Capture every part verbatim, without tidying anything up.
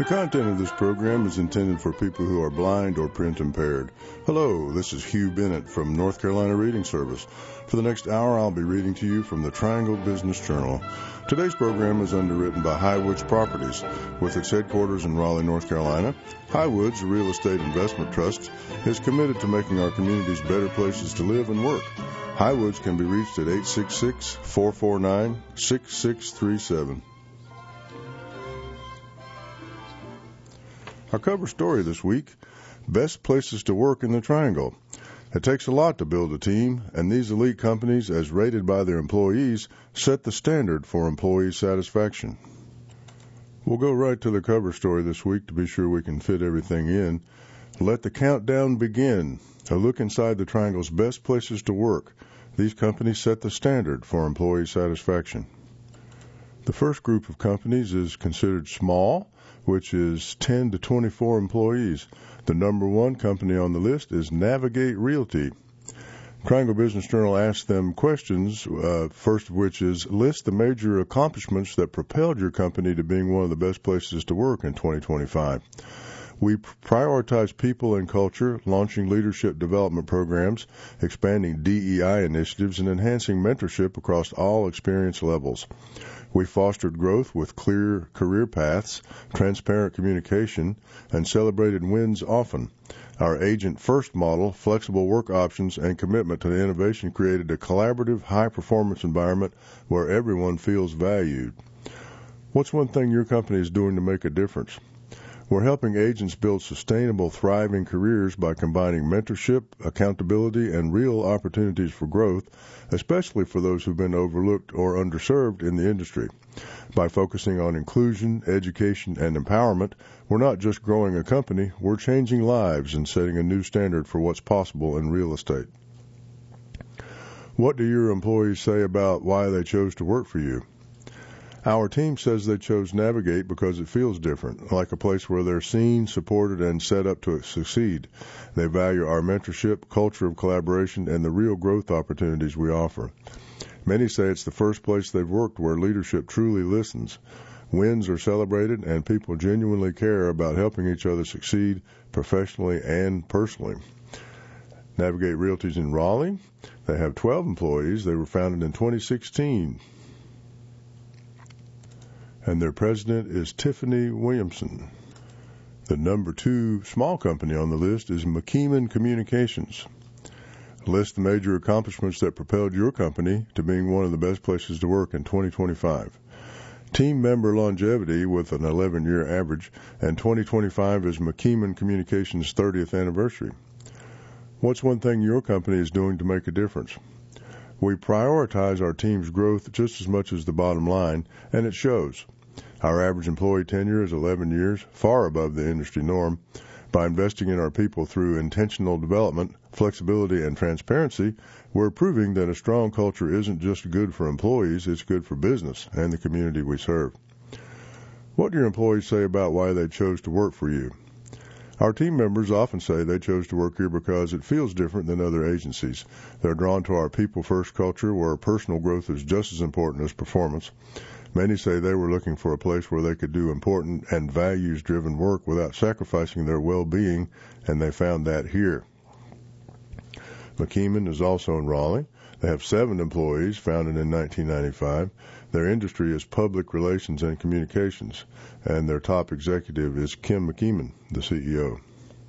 content of this program is intended for people who are blind or print impaired. Hello, this is Hugh Bennett from North Carolina Reading Service. For the next hour, I'll be reading to you from the Triangle Business Journal. Today's program is underwritten by Highwoods Properties. With its headquarters in Raleigh, North Carolina, Highwoods Real Estate Investment Trust is committed to making our communities better places to live and work. Highwoods can be reached at eight six six, four four nine, six six three seven. Our cover story this week, Best Places to Work in the Triangle. It takes a lot to build a team, and these elite companies, as rated by their employees, set the standard for employee satisfaction. We'll go right to the cover story this week to be sure we can fit everything in. Let the countdown begin. A look inside the Triangle's best places to work. These companies set the standard for employee satisfaction. The first group of companies is considered small, which is ten to twenty-four employees. The number one company on the list is Navigate Realty. Triangle Business Journal asked them questions, uh, first of which is, list the major accomplishments that propelled your company to being one of the best places to work in twenty twenty-five. We prioritize people and culture, launching leadership development programs, expanding D E I initiatives, and enhancing mentorship across all experience levels. We fostered growth with clear career paths, transparent communication, and celebrated wins often. Our agent-first model, flexible work options, and commitment to innovation created a collaborative, high-performance environment where everyone feels valued. What's one thing your company is doing to make a difference? We're helping agents build sustainable, thriving careers by combining mentorship, accountability, and real opportunities for growth, especially for those who've been overlooked or underserved in the industry. By focusing on inclusion, education, and empowerment, we're not just growing a company, we're changing lives and setting a new standard for what's possible in real estate. What do your employees say about why they chose to work for you? Our team says they chose Navigate because it feels different, like a place where they're seen, supported, and set up to succeed. They value our mentorship, culture of collaboration, and the real growth opportunities we offer. Many say it's the first place they've worked where leadership truly listens. Wins are celebrated, and people genuinely care about helping each other succeed professionally and personally. Navigate Realty's in Raleigh. They have twelve employees. They were founded in twenty sixteen. And their president is Tiffany Williamson. The number two small company on the list is McKeeman Communications. List the major accomplishments that propelled your company to being one of the best places to work in twenty twenty-five. Team member longevity with an eleven-year average, and twenty twenty-five is McKeeman Communications' thirtieth anniversary. What's one thing your company is doing to make a difference? We prioritize our team's growth just as much as the bottom line, and it shows. Our average employee tenure is eleven years, far above the industry norm. By investing in our people through intentional development, flexibility, and transparency, we're proving that a strong culture isn't just good for employees, it's good for business and the community we serve. What do your employees say about why they chose to work for you? Our team members often say they chose to work here because it feels different than other agencies. They're drawn to our people-first culture where personal growth is just as important as performance. Many say they were looking for a place where they could do important and values-driven work without sacrificing their well-being, and they found that here. McKeeman is also in Raleigh. They have seven employees, founded in nineteen ninety-five. Their industry is public relations and communications, and their top executive is Kim McKeeman, the C E O.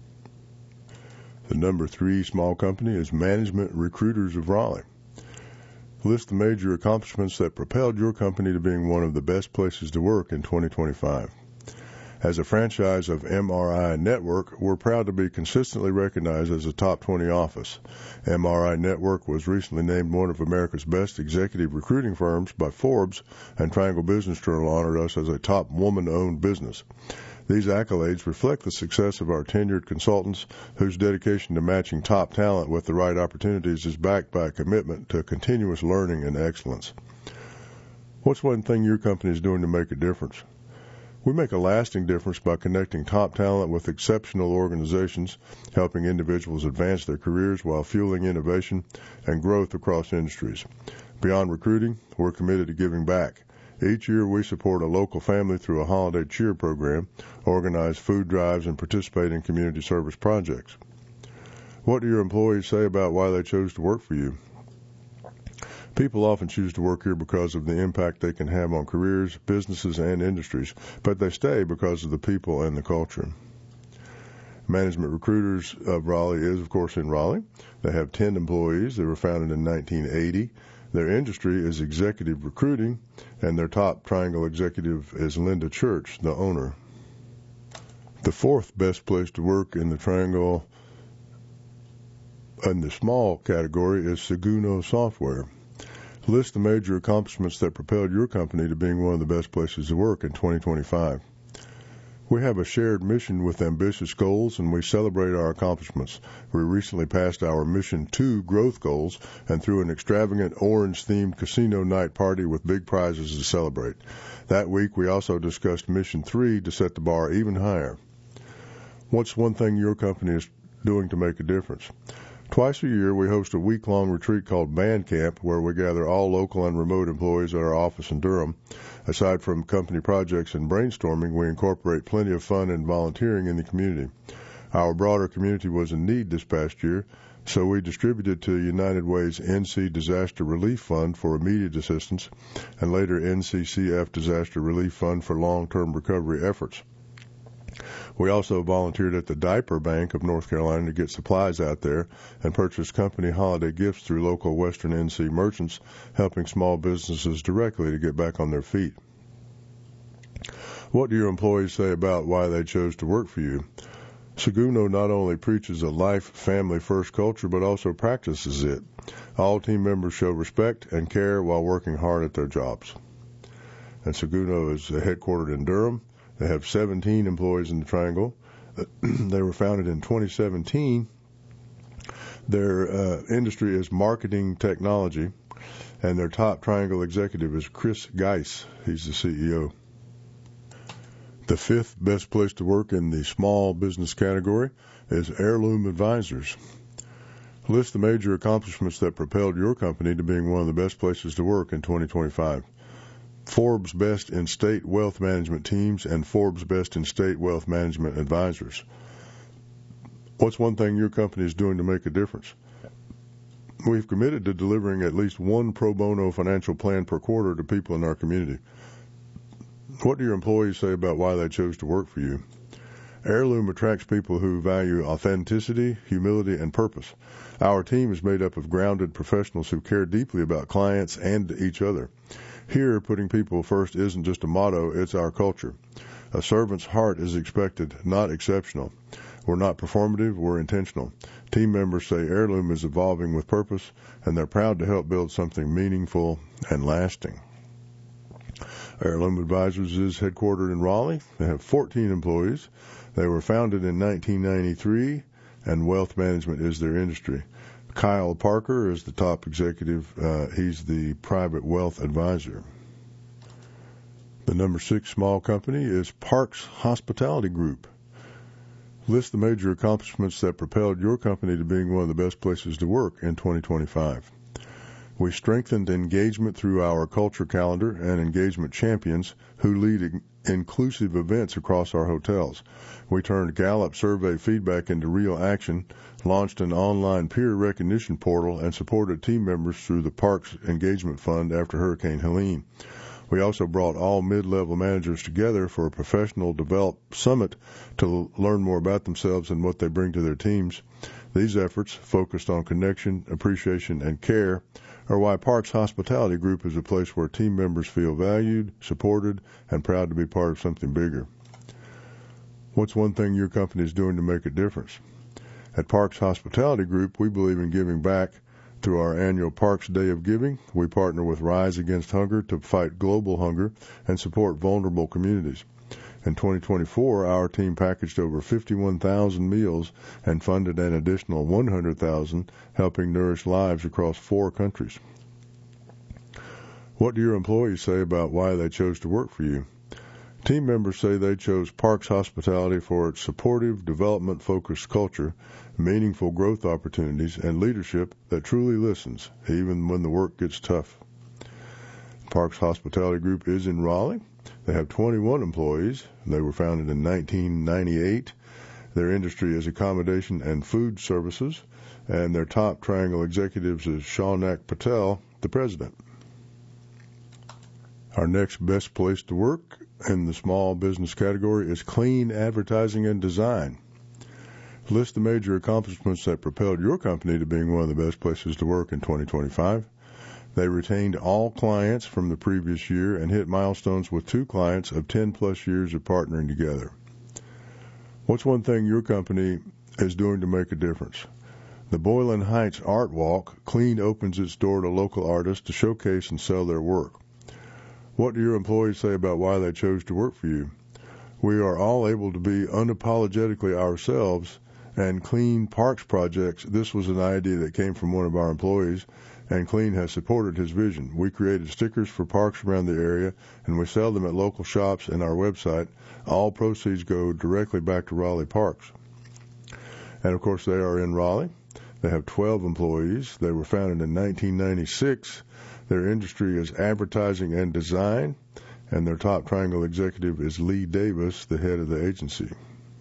The number three small company is Management Recruiters of Raleigh. List the major accomplishments that propelled your company to being one of the best places to work in twenty twenty-five. As a franchise of M R I Network, we're proud to be consistently recognized as a top twenty office. M R I Network was recently named one of America's best executive recruiting firms by Forbes, and Triangle Business Journal honored us as a top woman-owned business. These accolades reflect the success of our tenured consultants, whose dedication to matching top talent with the right opportunities is backed by a commitment to continuous learning and excellence. What's one thing your company is doing to make a difference? We make a lasting difference by connecting top talent with exceptional organizations, helping individuals advance their careers while fueling innovation and growth across industries. Beyond recruiting, we're committed to giving back. Each year we support a local family through a holiday cheer program, organize food drives, and participate in community service projects. What do your employees say about why they chose to work for you? People often choose to work here because of the impact they can have on careers, businesses, and industries, but they stay because of the people and the culture. Management Recruiters of Raleigh is, of course, in Raleigh. They have ten employees. They were founded in nineteen eighty. Their industry is executive recruiting, and their top Triangle executive is Linda Church, the owner. The fourth best place to work in the Triangle in the small category is Seguno Software. List the major accomplishments that propelled your company to being one of the best places to work in twenty twenty-five. We have a shared mission with ambitious goals, and we celebrate our accomplishments. We recently passed our Mission two growth goals and threw an extravagant orange-themed casino night party with big prizes to celebrate. That week, we also discussed Mission three to set the bar even higher. What's one thing your company is doing to make a difference? Twice a year, we host a week-long retreat called Band Camp, where we gather all local and remote employees at our office in Durham. Aside from company projects and brainstorming, we incorporate plenty of fun and volunteering in the community. Our broader community was in need this past year, so we distributed to United Way's N C Disaster Relief Fund for immediate assistance, and later N C C F Disaster Relief Fund for long-term recovery efforts. We also volunteered at the Diaper Bank of North Carolina to get supplies out there and purchased company holiday gifts through local Western N C merchants, helping small businesses directly to get back on their feet. What do your employees say about why they chose to work for you? Seguno not only preaches a life, family-first culture, but also practices it. All team members show respect and care while working hard at their jobs. And Seguno is headquartered in Durham. They have seventeen employees in the Triangle. They were founded in twenty seventeen. Their uh, industry is marketing technology, and their top Triangle executive is Chris Geis. He's the C E O. The fifth best place to work in the small business category is Heirloom Advisors. List the major accomplishments that propelled your company to being one of the best places to work in twenty twenty-five. Forbes Best in State Wealth Management Teams and Forbes Best in State Wealth Management Advisors. What's one thing your company is doing to make a difference? We've committed to delivering at least one pro bono financial plan per quarter to people in our community. What do your employees say about why they chose to work for you? Heirloom attracts people who value authenticity, humility, and purpose. Our team is made up of grounded professionals who care deeply about clients and each other. Here, putting people first isn't just a motto, it's our culture. A servant's heart is expected, not exceptional. We're not performative, we're intentional. Team members say Heirloom is evolving with purpose, and they're proud to help build something meaningful and lasting. Heirloom Advisors is headquartered in Raleigh. They have fourteen employees. They were founded in nineteen ninety-three, and wealth management is their industry. Kyle Parker is the top executive. Uh, he's the private wealth advisor. The number six small company is Parks Hospitality Group. List the major accomplishments that propelled your company to being one of the best places to work in twenty twenty-five. We strengthened engagement through our culture calendar and engagement champions who lead in- inclusive events across our hotels. We turned Gallup survey feedback into real action, launched an online peer recognition portal, and supported team members through the Parks Engagement Fund after Hurricane Helene. We also brought all mid-level managers together for a professional develop summit to learn more about themselves and what they bring to their teams. These efforts, focused on connection, appreciation, and care, are why Parks Hospitality Group is a place where team members feel valued, supported, and proud to be part of something bigger. What's one thing your company is doing to make a difference? At Parks Hospitality Group, we believe in giving back. Through our annual Parks Day of Giving, we partner with Rise Against Hunger to fight global hunger and support vulnerable communities. In twenty twenty-four, our team packaged over fifty-one thousand meals and funded an additional one hundred thousand, helping nourish lives across four countries. What do your employees say about why they chose to work for you? Team members say they chose Parks Hospitality for its supportive, development-focused culture, meaningful growth opportunities, and leadership that truly listens, even when the work gets tough. Parks Hospitality Group is in Raleigh. They have twenty-one employees. They were founded in nineteen ninety-eight. Their industry is accommodation and food services, and their top Triangle executives is Shaunak Patel, the president. Our next best place to work in the small business category is Clean Advertising and Design. List the major accomplishments that propelled your company to being one of the best places to work in twenty twenty-five. They retained all clients from the previous year and hit milestones with two clients of ten plus years of partnering together. What's one thing your company is doing to make a difference? The Boylan Heights Art Walk Clean opens its door to local artists to showcase and sell their work. What do your employees say about why they chose to work for you? We are all able to be unapologetically ourselves, and Clean Parks Projects, this was an idea that came from one of our employees, and Clean has supported his vision. We created stickers for parks around the area, and we sell them at local shops and our website. All proceeds go directly back to Raleigh Parks. And, of course, they are in Raleigh. They have twelve employees. They were founded in nineteen ninety-six. Their industry is advertising and design, and their top Triangle executive is Lee Davis, the head of the agency.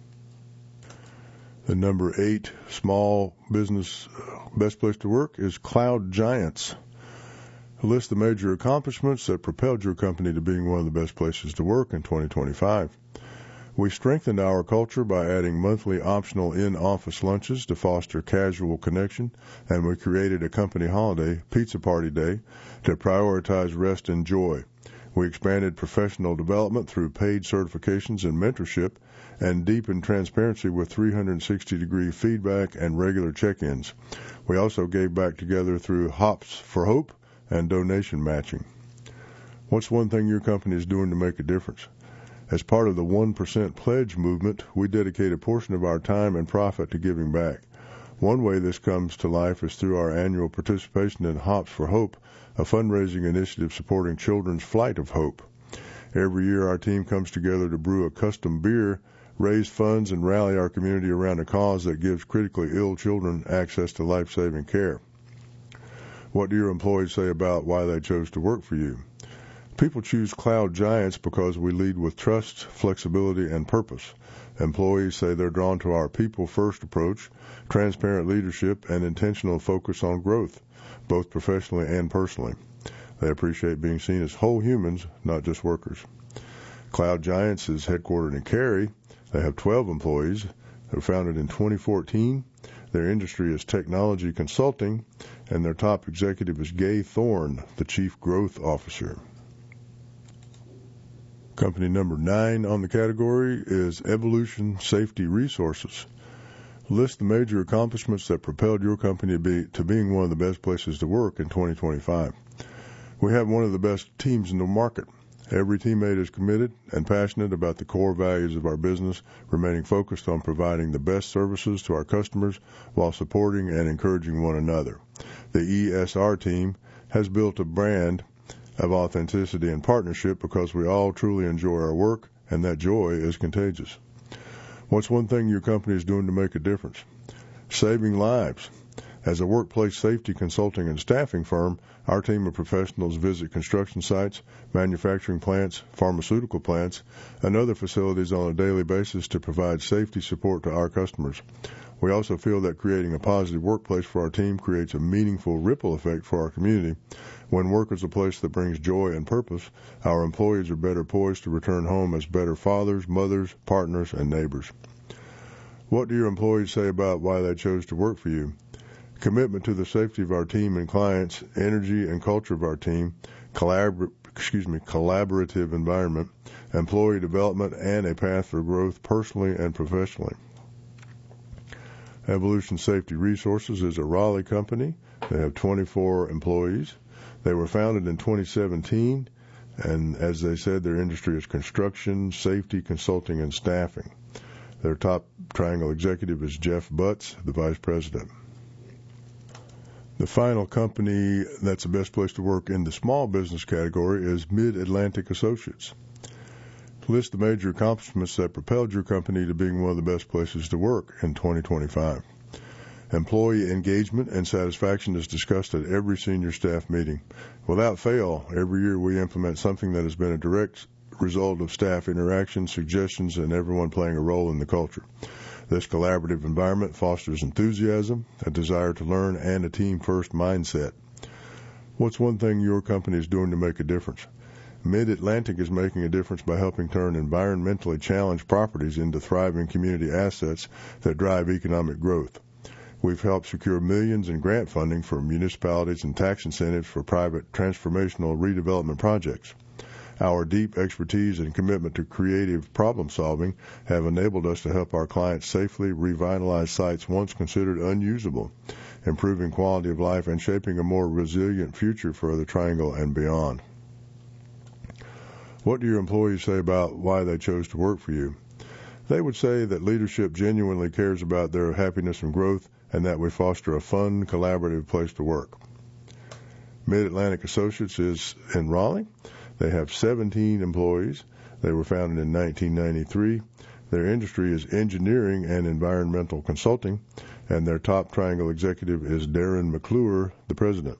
The number eight small business best place to work is Cloud Giants. List the major accomplishments that propelled your company to being one of the best places to work in twenty twenty-five. We strengthened our culture by adding monthly optional in-office lunches to foster casual connection, and we created a company holiday, Pizza Party Day, to prioritize rest and joy. We expanded professional development through paid certifications and mentorship, and deepened transparency with three hundred sixty degree feedback and regular check-ins. We also gave back together through Hops for Hope and donation matching. What's one thing your company is doing to make a difference? As part of the one percent Pledge movement, we dedicate a portion of our time and profit to giving back. One way this comes to life is through our annual participation in Hops for Hope, a fundraising initiative supporting Children's Flight of Hope. Every year our team comes together to brew a custom beer, raise funds, and rally our community around a cause that gives critically ill children access to life-saving care. What do your employees say about why they chose to work for you? People choose Cloud Giants because we lead with trust, flexibility, and purpose. Employees say they're drawn to our people-first approach, transparent leadership, and intentional focus on growth, both professionally and personally. They appreciate being seen as whole humans, not just workers. Cloud Giants is headquartered in Cary. They have twelve employees. They were founded in twenty fourteen. Their industry is technology consulting, and their top executive is Gay Thorne, the Chief Growth Officer. Company number nine on the category is Evolution Safety Resources. List the major accomplishments that propelled your company to, be, to being one of the best places to work in twenty twenty-five. We have one of the best teams in the market. Every teammate is committed and passionate about the core values of our business, remaining focused on providing the best services to our customers while supporting and encouraging one another. The E S R team has built a brand of authenticity and partnership because we all truly enjoy our work, and that joy is contagious. What's one thing your company is doing to make a difference? Saving lives. As a workplace safety consulting and staffing firm, our team of professionals visit construction sites, manufacturing plants, pharmaceutical plants, and other facilities on a daily basis to provide safety support to our customers. We also feel that creating a positive workplace for our team creates a meaningful ripple effect for our community. When work is a place that brings joy and purpose, our employees are better poised to return home as better fathers, mothers, partners, and neighbors. What do your employees say about why they chose to work for you? Commitment to the safety of our team and clients, energy and culture of our team, collabor- excuse me, collaborative environment, employee development, and a path for growth personally and professionally. Evolution Safety Resources is a Raleigh company. They have twenty-four employees. They were founded in twenty seventeen, and as they said, their industry is construction, safety, consulting, and staffing. Their top Triangle executive is Jeff Butts, the vice president. The final company that's the best place to work in the small business category is Mid-Atlantic Associates. List the major accomplishments that propelled your company to being one of the best places to work in twenty twenty-five. Employee engagement and satisfaction is discussed at every senior staff meeting. Without fail, every year we implement something that has been a direct result of staff interaction, suggestions, and everyone playing a role in the culture. This collaborative environment fosters enthusiasm, a desire to learn, and a team-first mindset. What's one thing your company is doing to make a difference? Mid-Atlantic is making a difference by helping turn environmentally challenged properties into thriving community assets that drive economic growth. We've helped secure millions in grant funding for municipalities and tax incentives for private transformational redevelopment projects. Our deep expertise and commitment to creative problem solving have enabled us to help our clients safely revitalize sites once considered unusable, improving quality of life and shaping a more resilient future for the Triangle and beyond. What do your employees say about why they chose to work for you? They would say that leadership genuinely cares about their happiness and growth, and that we foster a fun, collaborative place to work. Mid-Atlantic Associates is in Raleigh. They have seventeen employees. They were founded in nineteen ninety-three. Their industry is engineering and environmental consulting, and their top Triangle executive is Darren McClure, the president.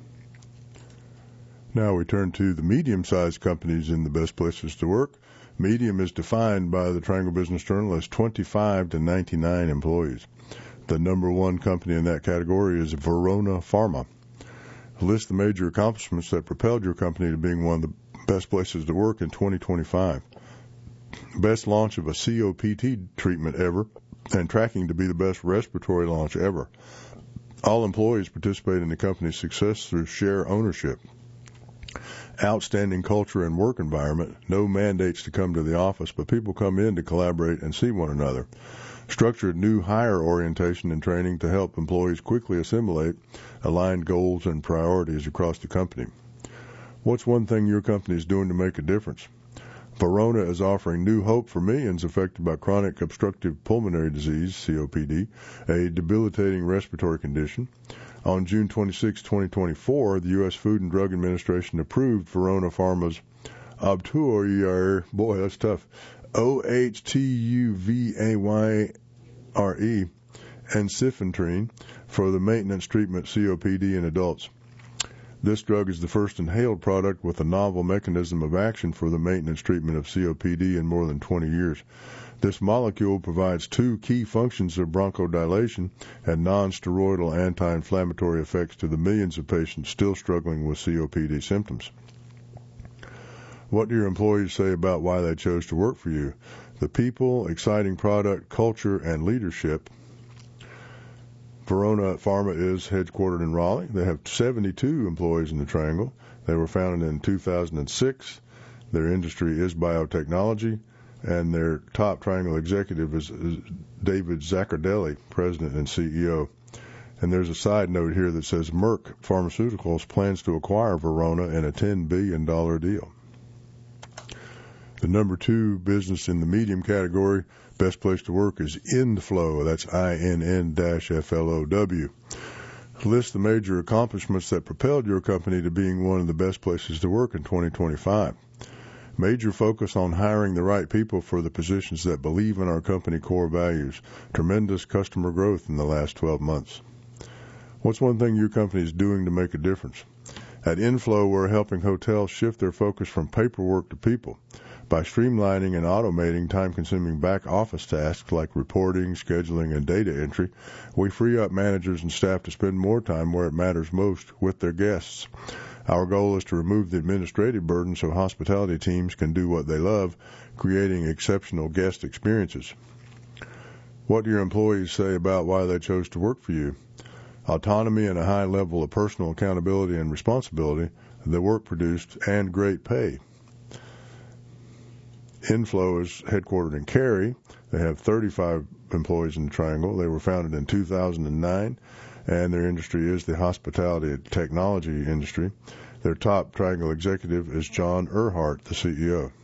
Now we turn to the medium-sized companies in the best places to work. Medium is defined by the Triangle Business Journal as twenty-five to ninety-nine employees. The number one company in that category is Verona Pharma. List the major accomplishments that propelled your company to being one of the best places to work in twenty twenty-five. Best launch of a C O P D treatment ever, and tracking to be the best respiratory launch ever. All employees participate in the company's success through share ownership. Outstanding culture and work environment. No mandates to come to the office, but people come in to collaborate and see one another. Structured new hire orientation and training to help employees quickly assimilate aligned goals and priorities across the company. What's one thing your company is doing to make a difference? Verona is offering new hope for millions affected by chronic obstructive pulmonary disease, C O P D, a debilitating respiratory condition. On June twenty-sixth, twenty twenty-four, the U S Food and Drug Administration approved Verona Pharma's Obtuvayre, boy, that's tough, O H T U V A Y R E, and Ensifentrine for the maintenance treatment C O P D in adults. This drug is the first inhaled product with a novel mechanism of action for the maintenance treatment of C O P D in more than twenty years. This molecule provides two key functions of bronchodilation and non-steroidal anti-inflammatory effects to the millions of patients still struggling with C O P D symptoms. What do your employees say about why they chose to work for you? The people, exciting product, culture, and leadership. Verona Pharma is headquartered in Raleigh. They have seventy-two employees in the Triangle. They were founded in two thousand six. Their industry is biotechnology, and their top Triangle executive is, is David Zaccardelli, president and C E O. And there's a side note here that says Merck Pharmaceuticals plans to acquire Verona in a ten billion dollars deal. The number two business in the medium category, best place to work, is Inflow. That's I N N F L O W. List the major accomplishments that propelled your company to being one of the best places to work in twenty twenty-five. Major focus on hiring the right people for the positions that believe in our company core values. Tremendous customer growth in the last twelve months. What's one thing your company is doing to make a difference? At Inflow, we're helping hotels shift their focus from paperwork to people. By streamlining and automating time-consuming back-office tasks like reporting, scheduling, and data entry, we free up managers and staff to spend more time where it matters most, with their guests. Our goal is to remove the administrative burden so hospitality teams can do what they love, creating exceptional guest experiences. What do your employees say about why they chose to work for you? Autonomy and a high level of personal accountability and responsibility, the work produced, and great pay. Inflow is headquartered in Cary. They have thirty-five employees in the Triangle. They were founded in two thousand nine, and their industry is the hospitality and technology industry. Their top Triangle executive is John Erhardt, the C E O.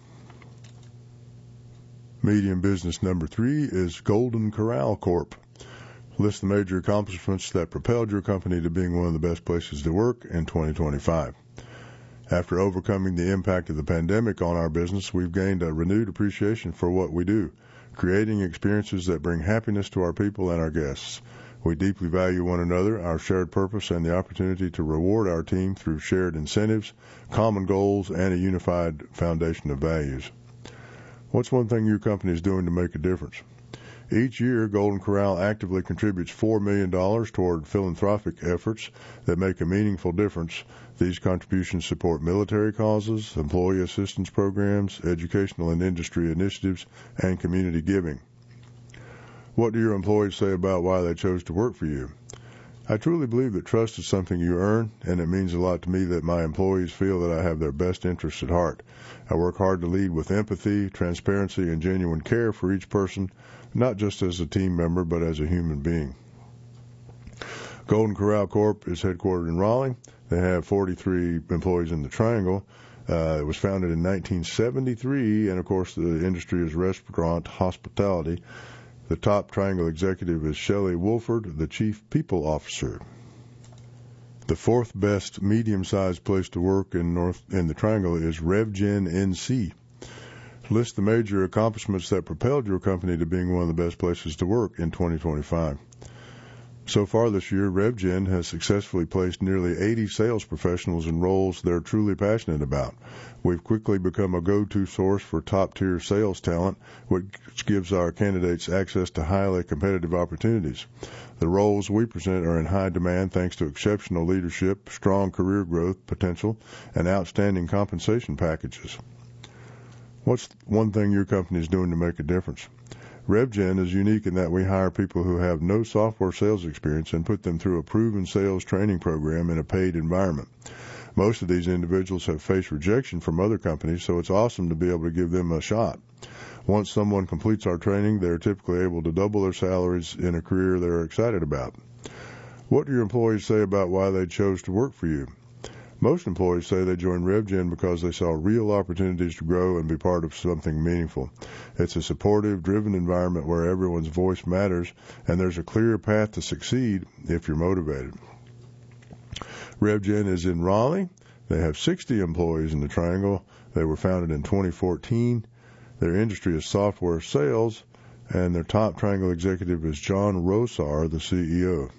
Medium business number three is Golden Corral Corp. List the major accomplishments that propelled your company to being one of the best places to work in twenty twenty-five. After overcoming the impact of the pandemic on our business, we've gained a renewed appreciation for what we do, creating experiences that bring happiness to our people and our guests. We deeply value one another, our shared purpose, and the opportunity to reward our team through shared incentives, common goals, and a unified foundation of values. What's one thing your company is doing to make a difference? Each year, Golden Corral actively contributes four million dollars toward philanthropic efforts that make a meaningful difference. These contributions support military causes, employee assistance programs, educational and industry initiatives, and community giving. What do your employees say about why they chose to work for you? I truly believe that trust is something you earn, and it means a lot to me that my employees feel that I have their best interests at heart. I work hard to lead with empathy, transparency, and genuine care for each person, not just as a team member, but as a human being. Golden Corral Corp is headquartered in Raleigh. They have forty-three employees in the Triangle. Uh, it was founded in nineteen seventy-three, and of course the industry is restaurant hospitality. The top Triangle executive is Shelley Wolford, the Chief People Officer. The fourth best medium-sized place to work in North in the Triangle is RevGen N C. List the major accomplishments that propelled your company to being one of the best places to work in twenty twenty-five. So far this year, RevGen has successfully placed nearly eighty sales professionals in roles they're truly passionate about. We've quickly become a go-to source for top-tier sales talent, which gives our candidates access to highly competitive opportunities. The roles we present are in high demand thanks to exceptional leadership, strong career growth potential, and outstanding compensation packages. What's one thing your company is doing to make a difference? RevGen is unique in that we hire people who have no software sales experience and put them through a proven sales training program in a paid environment. Most of these individuals have faced rejection from other companies, so it's awesome to be able to give them a shot. Once someone completes our training, they're typically able to double their salaries in a career they're excited about. What do your employees say about why they chose to work for you? Most employees say they joined RevGen because they saw real opportunities to grow and be part of something meaningful. It's a supportive, driven environment where everyone's voice matters, and there's a clear path to succeed if you're motivated. RevGen is in Raleigh. They have sixty employees in the Triangle. They were founded in twenty fourteen. Their industry is software sales, and their top Triangle executive is John Rosar, the C E O.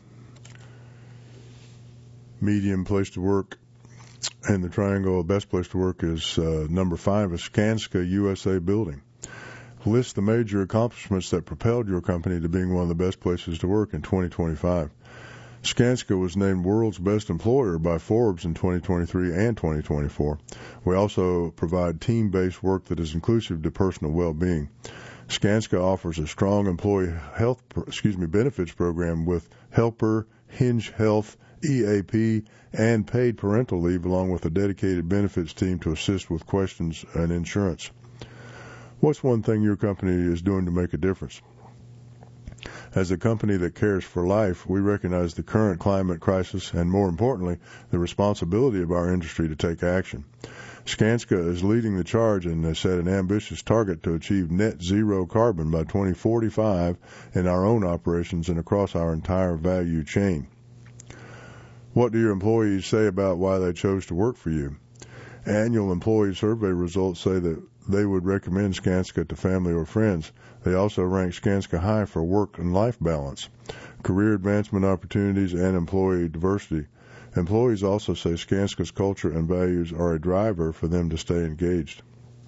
Medium place to work in the Triangle, best place to work is uh, number five is Skanska U S A Building. List the major accomplishments that propelled your company to being one of the best places to work in twenty twenty-five. Skanska was named World's Best Employer by Forbes in twenty twenty-three and twenty twenty-four. We also provide team-based work that is inclusive to personal well-being. Skanska offers a strong employee health, excuse me, benefits program with Helper, Hinge Health, E A P, and paid parental leave, along with a dedicated benefits team to assist with questions and insurance. What's one thing your company is doing to make a difference? As a company that cares for life, we recognize the current climate crisis and, more importantly, the responsibility of our industry to take action. Skanska is leading the charge and has set an ambitious target to achieve net zero carbon by twenty forty-five in our own operations and across our entire value chain. What do your employees say about why they chose to work for you? Annual employee survey results say that they would recommend Skanska to family or friends. They also rank Skanska high for work and life balance, career advancement opportunities, and employee diversity. Employees also say Skanska's culture and values are a driver for them to stay engaged.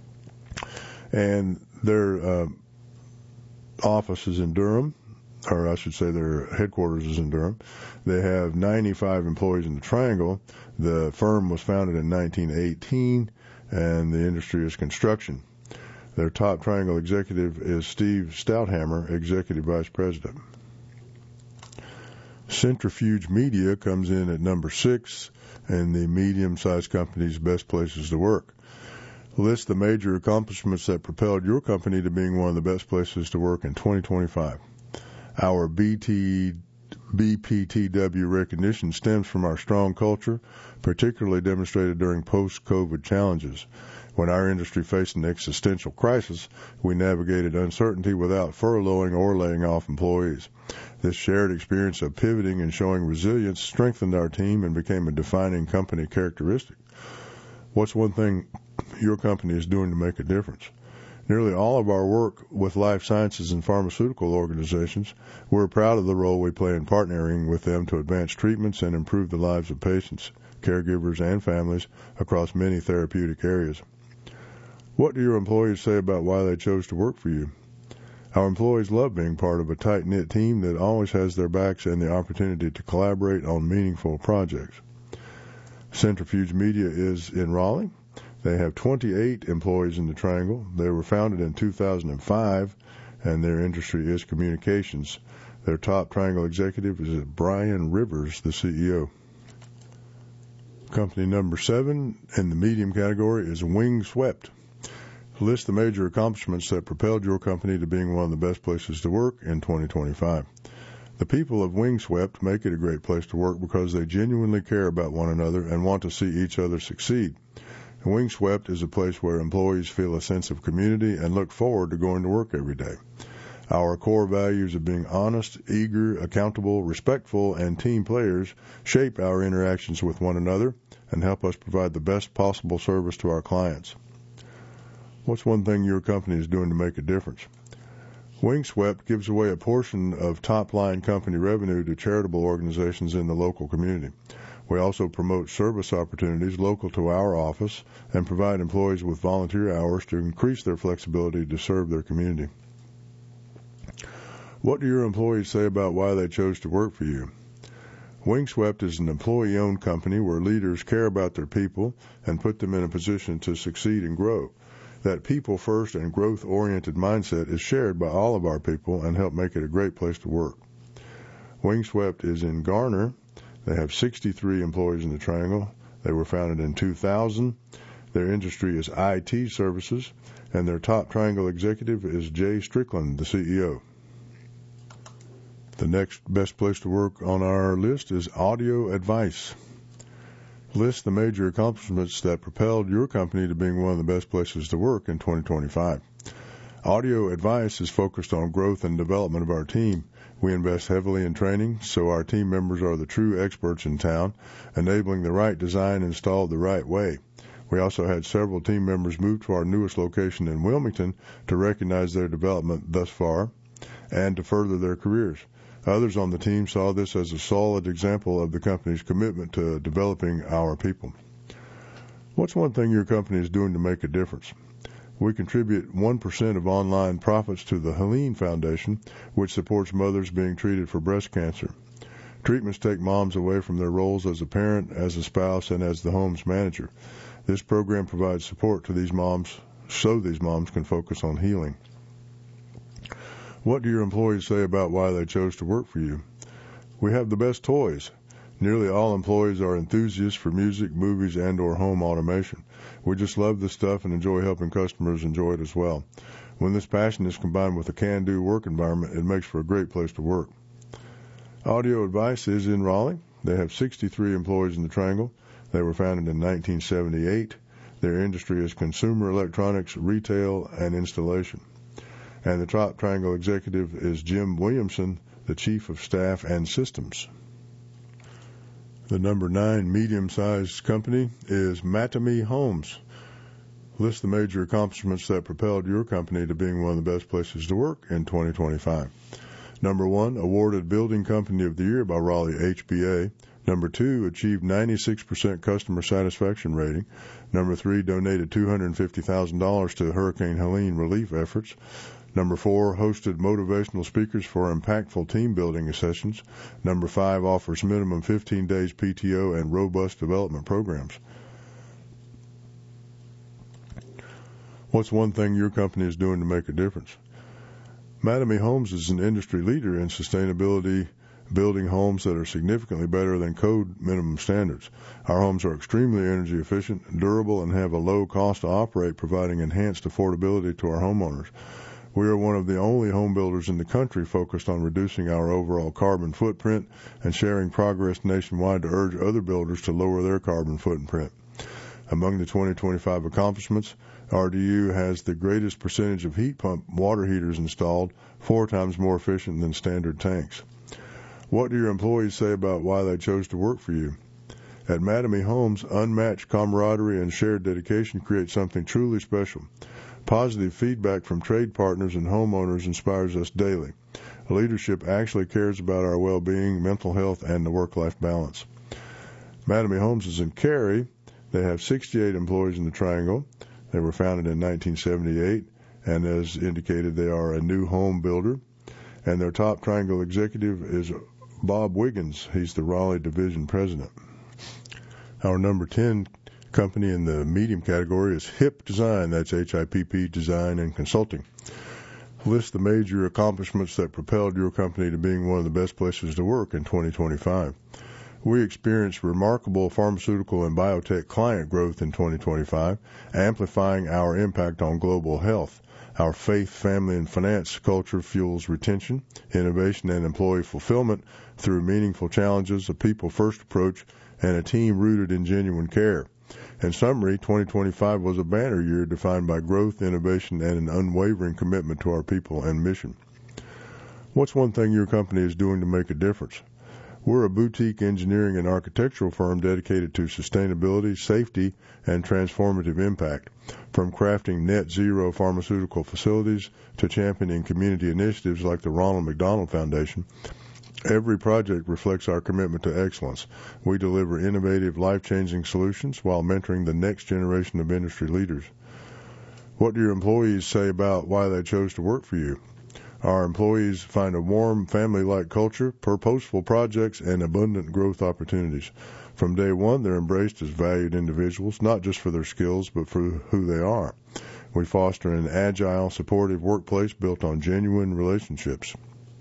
And their uh, office is in Durham, or I should say their headquarters is in Durham. They have ninety-five employees in the Triangle. The firm was founded in nineteen eighteen, and the industry is construction. Their top Triangle executive is Steve Stouthammer, Executive Vice President. Centrifuge Media comes in at number six in the medium-sized company's best places to work. List the major accomplishments that propelled your company to being one of the best places to work in twenty twenty-five. Our B T, B P T W recognition stems from our strong culture, particularly demonstrated during post-COVID challenges. When our industry faced an existential crisis, we navigated uncertainty without furloughing or laying off employees. This shared experience of pivoting and showing resilience strengthened our team and became a defining company characteristic. What's one thing your company is doing to make a difference? nearly all of our work with life sciences and pharmaceutical organizations. We're proud of the role we play in partnering with them to advance treatments and improve the lives of patients, caregivers, and families across many therapeutic areas. What do your employees say about why they chose to work for you? Our employees love being part of a tight-knit team that always has their backs and the opportunity to collaborate on meaningful projects. Centrifuge Media is in Raleigh. They have twenty-eight employees in the Triangle. They were founded in two thousand five, and their industry is communications. Their top Triangle executive is Brian Rivers, the C E O. Company number seven in the medium category is Wingswept. List the major accomplishments that propelled your company to being one of the best places to work in twenty twenty-five. The people of Wingswept make it a great place to work because they genuinely care about one another and want to see each other succeed. Wingswept is a place where employees feel a sense of community and look forward to going to work every day. Our core values of being honest, eager, accountable, respectful, and team players shape our interactions with one another and help us provide the best possible service to our clients. What's one thing your company is doing to make a difference? Wingswept gives away a portion of top-line company revenue to charitable organizations in the local community. We also promote service opportunities local to our office and provide employees with volunteer hours to increase their flexibility to serve their community. What do your employees say about why they chose to work for you? Wingswept is an employee-owned company where leaders care about their people and put them in a position to succeed and grow. That people-first and growth-oriented mindset is shared by all of our people and help make it a great place to work. Wingswept is in Garner. They have sixty-three employees in the Triangle. They were founded in two thousand. Their industry is I T services, and their top Triangle executive is Jay Strickland, the C E O. The next best place to work on our list is Audio Advice. List the major accomplishments that propelled your company to being one of the best places to work in twenty twenty-five. Audio Advice is focused on growth and development of our team. We invest heavily in training, so our team members are the true experts in town, enabling the right design installed the right way. We also had several team members move to our newest location in Wilmington to recognize their development thus far and to further their careers. Others on the team saw this as a solid example of the company's commitment to developing our people. What's one thing your company is doing to make a difference? We contribute one percent of online profits to the Helene Foundation, which supports mothers being treated for breast cancer. Treatments take moms away from their roles as a parent, as a spouse, and as the home's manager. This program provides support to these moms so these moms can focus on healing. What do your employees say about why they chose to work for you? We have the best toys. Nearly all employees are enthusiasts for music, movies, and or home automation. We just love this stuff and enjoy helping customers enjoy it as well. When this passion is combined with a can-do work environment, it makes for a great place to work. Audio Advice is in Raleigh. They have sixty-three employees in the Triangle. They were founded in nineteen seventy-eight. Their industry is consumer electronics, retail, and installation. And the top Triangle executive is Jim Williamson, the Chief of Staff and Systems. The number nine medium-sized company is Mattamy Homes. List the major accomplishments that propelled your company to being one of the best places to work in twenty twenty-five. Number one, awarded Building Company of the Year by Raleigh H B A. Number two, achieved ninety-six percent customer satisfaction rating. Number three, donated two hundred fifty thousand dollars to Hurricane Helene relief efforts. Number four, hosted motivational speakers for impactful team building sessions. Number five, offers minimum fifteen days P T O and robust development programs. What's one thing your company is doing to make a difference? Mattamy Homes is an industry leader in sustainability, building homes that are significantly better than code minimum standards. Our homes are extremely energy efficient, durable, and have a low cost to operate, providing enhanced affordability to our homeowners. We are one of the only home builders in the country focused on reducing our overall carbon footprint and sharing progress nationwide to urge other builders to lower their carbon footprint. Among the twenty twenty-five accomplishments, R D U has the greatest percentage of heat pump water heaters installed, four times more efficient than standard tanks. What do your employees say about why they chose to work for you? At Mattamy Homes, unmatched camaraderie and shared dedication create something truly special. Positive feedback from trade partners and homeowners inspires us daily. Leadership actually cares about our well-being, mental health, and the work-life balance. Mattamy Homes is in Cary. They have sixty-eight employees in the Triangle. They were founded in nineteen seventy-eight, and as indicated, they are a new home builder. And their top Triangle executive is Bob Wiggins. He's the Raleigh Division President. Our number ten company in the medium category is HIP Design. That's H I P P Design and Consulting. List the major accomplishments that propelled your company to being one of the best places to work in twenty twenty-five. We experienced remarkable pharmaceutical and biotech client growth in twenty twenty-five, amplifying our impact on global health. Our faith, family, and finance culture fuels retention, innovation, and employee fulfillment through meaningful challenges, a people-first approach, and a team rooted in genuine care. In summary, twenty twenty-five was a banner year defined by growth, innovation, and an unwavering commitment to our people and mission. What's one thing your company is doing to make a difference? We're a boutique engineering and architectural firm dedicated to sustainability, safety, and transformative impact. From crafting net zero pharmaceutical facilities to championing community initiatives like the Ronald McDonald Foundation, every project reflects our commitment to excellence. We deliver innovative, life-changing solutions while mentoring the next generation of industry leaders. What do your employees say about why they chose to work for you? Our employees find a warm, family-like culture, purposeful projects, and abundant growth opportunities. From day one, they're embraced as valued individuals, not just for their skills, but for who they are. We foster an agile, supportive workplace built on genuine relationships.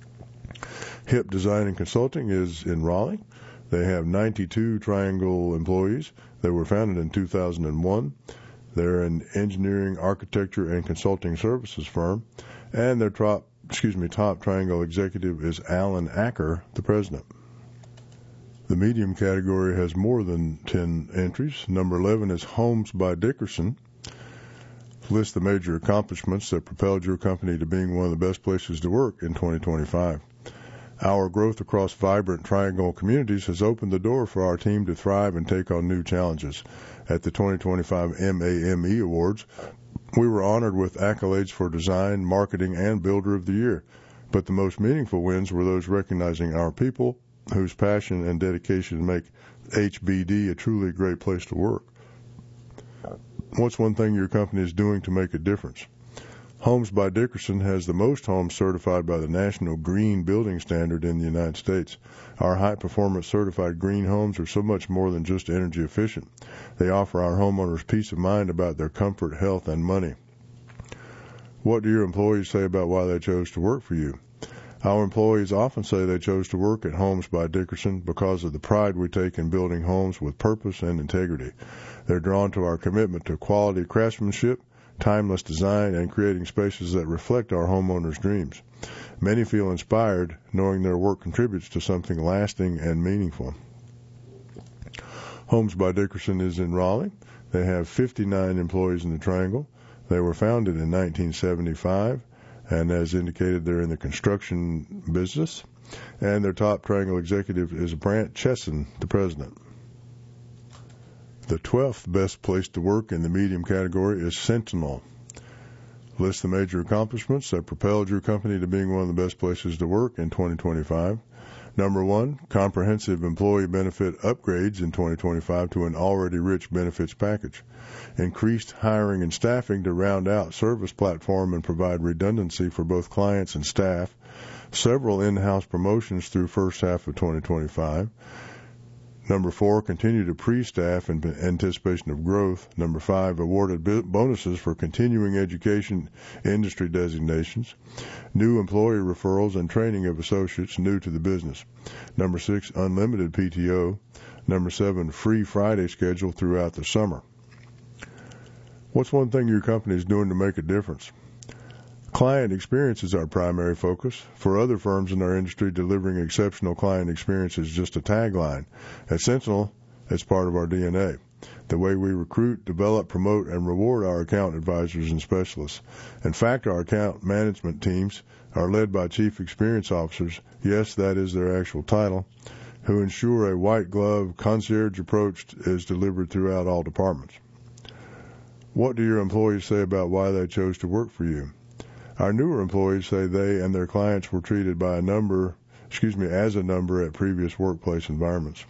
HIP Design and Consulting is in Raleigh. They have ninety-two Triangle employees. They were founded in two thousand one. They're an engineering, architecture, and consulting services firm, and their top Excuse me, top Triangle executive is Alan Acker, the president. The medium category has more than ten entries. Number eleven is Homes by Dickerson. List the major accomplishments that propelled your company to being one of the best places to work in twenty twenty-five. Our growth across vibrant Triangle communities has opened the door for our team to thrive and take on new challenges. At the twenty twenty-five M A M E Awards, we were honored with accolades for design, marketing, and builder of the year. But the most meaningful wins were those recognizing our people whose passion and dedication make H B D a truly great place to work. What's one thing your company is doing to make a difference? Homes by Dickerson has the most homes certified by the National Green Building Standard in the United States. Our high-performance certified green homes are so much more than just energy efficient. They offer our homeowners peace of mind about their comfort, health, and money. What do your employees say about why they chose to work for you? Our employees often say they chose to work at Homes by Dickerson because of the pride we take in building homes with purpose and integrity. They're drawn to our commitment to quality craftsmanship, timeless design, and creating spaces that reflect our homeowners' dreams. Many feel inspired knowing their work contributes to something lasting and meaningful. Homes by Dickerson is in Raleigh. They have fifty-nine employees in the Triangle. They were founded in nineteen seventy-five, and as indicated, they're in the construction business. And their top Triangle executive is Brant Chesson, the president. The twelfth best place to work in the medium category is Sentinel. List the major accomplishments that propelled your company to being one of the best places to work in twenty twenty-five. Number one, comprehensive employee benefit upgrades in twenty twenty-five to an already rich benefits package. Increased hiring and staffing to round out service platform and provide redundancy for both clients and staff. Several in-house promotions through first half of twenty twenty-five. Number four, continue to pre-staff in anticipation of growth. Number five, awarded bonuses for continuing education industry designations. New employee referrals and training of associates new to the business. Number six, unlimited P T O. Number seven, free Friday schedule throughout the summer. What's one thing your company is doing to make a difference? Client experience is our primary focus. For other firms in our industry, delivering exceptional client experience is just a tagline. At Sentinel, it's part of our D N A. The way we recruit, develop, promote, and reward our account advisors and specialists. In fact, our account management teams are led by chief experience officers, yes, that is their actual title, who ensure a white glove concierge approach is delivered throughout all departments. What do your employees say about why they chose to work for you? Our newer employees say they and their clients were treated by a number, excuse me, as a number at previous workplace environments.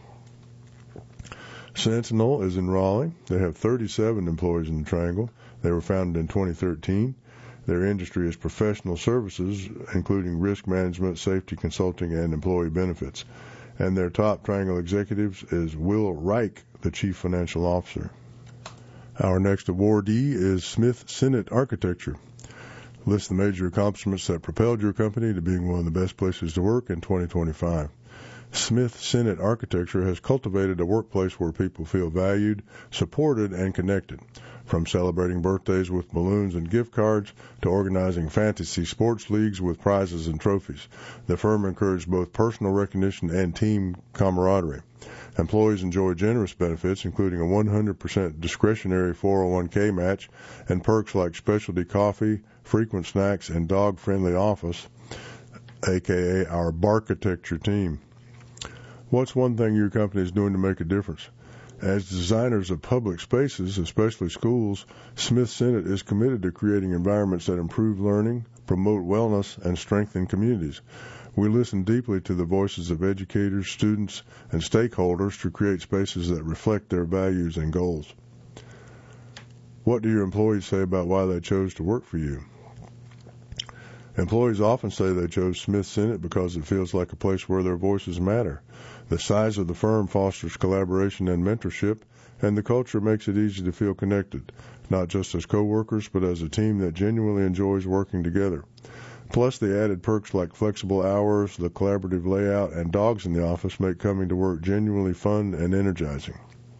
Sentinel is in Raleigh. They have thirty-seven employees in the Triangle. They were founded in twenty thirteen. Their industry is professional services, including risk management, safety consulting, and employee benefits. And their top Triangle executives is Will Reich, the Chief Financial Officer. Our next awardee is Smith Sennett Architecture. List the major accomplishments that propelled your company to being one of the best places to work in twenty twenty-five. Smith Sennett Architecture has cultivated a workplace where people feel valued, supported, and connected. From celebrating birthdays with balloons and gift cards to organizing fantasy sports leagues with prizes and trophies, the firm encouraged both personal recognition and team camaraderie. Employees enjoy generous benefits, including a one hundred percent discretionary four oh one k match and perks like specialty coffee, frequent snacks, and dog-friendly office, aka our Barkitecture team. What's one thing your company is doing to make a difference? As designers of public spaces, especially schools, Smith Sennett is committed to creating environments that improve learning, promote wellness, and strengthen communities. We listen deeply to the voices of educators, students, and stakeholders to create spaces that reflect their values and goals. What do your employees say about why they chose to work for you? Employees often say they chose Smith Sennett because it feels like a place where their voices matter. The size of the firm fosters collaboration and mentorship, and the culture makes it easy to feel connected, not just as coworkers, but as a team that genuinely enjoys working together. Plus, the added perks like flexible hours, the collaborative layout, and dogs in the office make coming to work genuinely fun and energizing.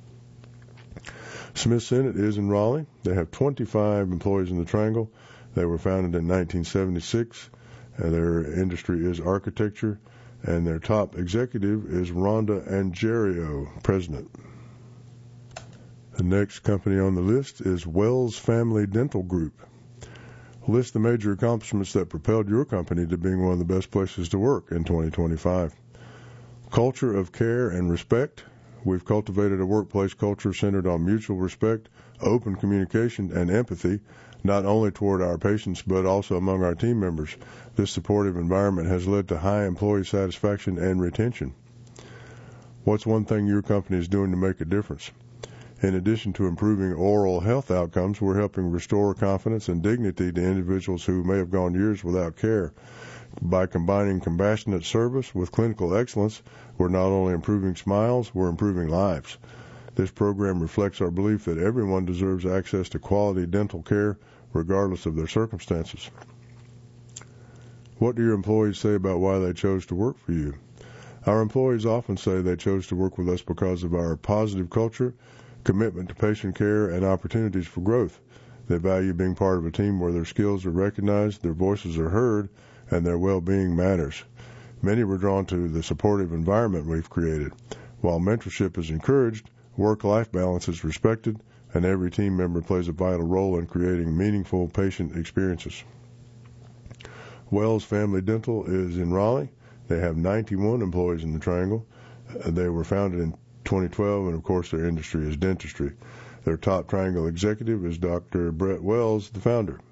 Smith Sennett is in Raleigh. They have twenty-five employees in the Triangle. They were founded in nineteen seventy-six. Uh, their industry is architecture, and their top executive is Rhonda Angerio, president. The next company on the list is Wells Family Dental Group. List the major accomplishments that propelled your company to being one of the best places to work in twenty twenty-five. Culture of care and respect. We've cultivated a workplace culture centered on mutual respect, open communication, and empathy, not only toward our patients but also among our team members. This supportive environment has led to high employee satisfaction and retention. What's one thing your company is doing to make a difference? In addition to improving oral health outcomes, we're helping restore confidence and dignity to individuals who may have gone years without care. By combining compassionate service with clinical excellence, we're not only improving smiles, we're improving lives. This program reflects our belief that everyone deserves access to quality dental care, regardless of their circumstances. What do your employees say about why they chose to work for you? Our employees often say they chose to work with us because of our positive culture, commitment to patient care, and opportunities for growth. They value being part of a team where their skills are recognized, their voices are heard, and their well-being matters. Many were drawn to the supportive environment we've created. While mentorship is encouraged, work-life balance is respected, and every team member plays a vital role in creating meaningful patient experiences. Wells Family Dental is in Raleigh. They have ninety-one employees in the Triangle. They were founded in twenty twelve, and of course their industry is dentistry. Their top Triangle executive is Doctor Brett Wells, the founder.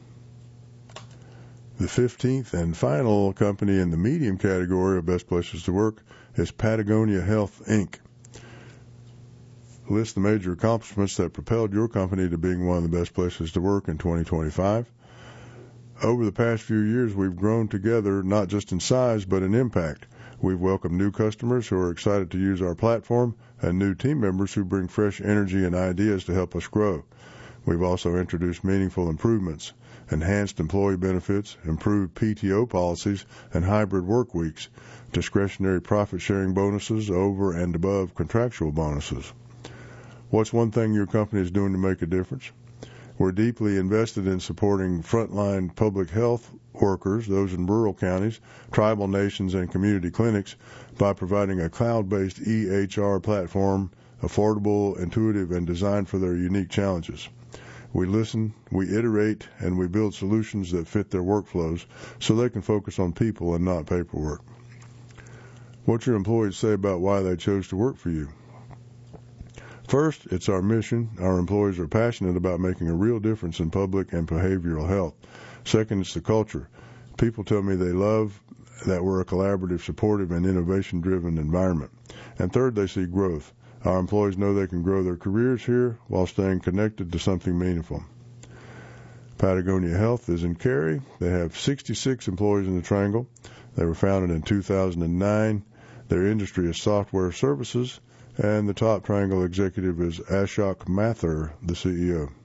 The fifteenth and final company in the medium category of best places to work is Patagonia Health, Incorporated. List the major accomplishments that propelled your company to being one of the best places to work in twenty twenty-five. Over the past few years, we've grown together not just in size but in impact. We've welcomed new customers who are excited to use our platform and new team members who bring fresh energy and ideas to help us grow. We've also introduced meaningful improvements, enhanced employee benefits, improved P T O policies, and hybrid work weeks, discretionary profit-sharing bonuses over and above contractual bonuses. What's one thing your company is doing to make a difference? We're deeply invested in supporting frontline public health workers, those in rural counties, tribal nations, and community clinics, by providing a cloud-based E H R platform, affordable, intuitive, and designed for their unique challenges. We listen, we iterate, and we build solutions that fit their workflows so they can focus on people and not paperwork. What your employees say about why they chose to work for you? First, it's our mission. Our employees are passionate about making a real difference in public and behavioral health. Second, it's the culture. People tell me they love that we're a collaborative, supportive, and innovation-driven environment. And third, they see growth. Our employees know they can grow their careers here while staying connected to something meaningful. Patagonia Health is in Cary. They have sixty-six employees in the Triangle. They were founded in two thousand nine. Their industry is software services, and the top Triangle executive is Ashok Mathur, the C E O.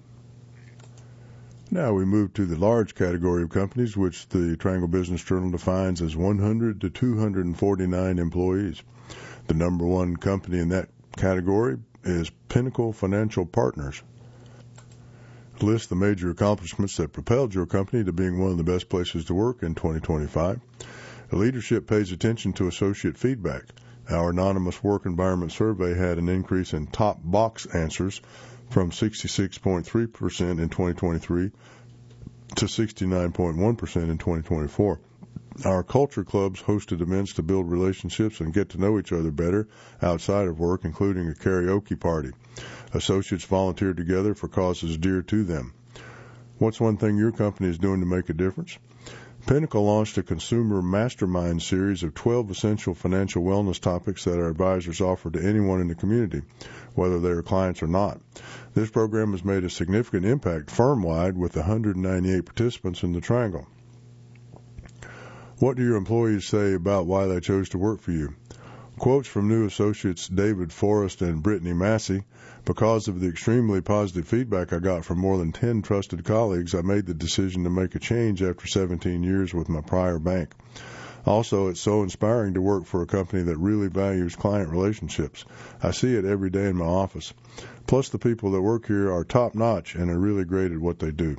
Now we move to the large category of companies, which the Triangle Business Journal defines as one hundred to two hundred forty-nine employees. The number one company in that category is Pinnacle Financial Partners. List the major accomplishments that propelled your company to being one of the best places to work in twenty twenty-five. The leadership pays attention to associate feedback. Our anonymous work environment survey had an increase in top box answers from sixty-six point three percent in twenty twenty-three to sixty-nine point one percent in twenty twenty-four. Our culture clubs hosted events to build relationships and get to know each other better outside of work, including a karaoke party. Associates volunteered together for causes dear to them. What's one thing your company is doing to make a difference? Pinnacle launched a consumer mastermind series of twelve essential financial wellness topics that our advisors offer to anyone in the community, whether they are clients or not. This program has made a significant impact firm-wide with one hundred ninety-eight participants in the Triangle. What do your employees say about why they chose to work for you? Quotes from new associates David Forrest and Brittany Massey. Because of the extremely positive feedback I got from more than ten trusted colleagues, I made the decision to make a change after seventeen years with my prior bank. Also, it's so inspiring to work for a company that really values client relationships. I see it every day in my office. Plus, the people that work here are top-notch and are really great at what they do.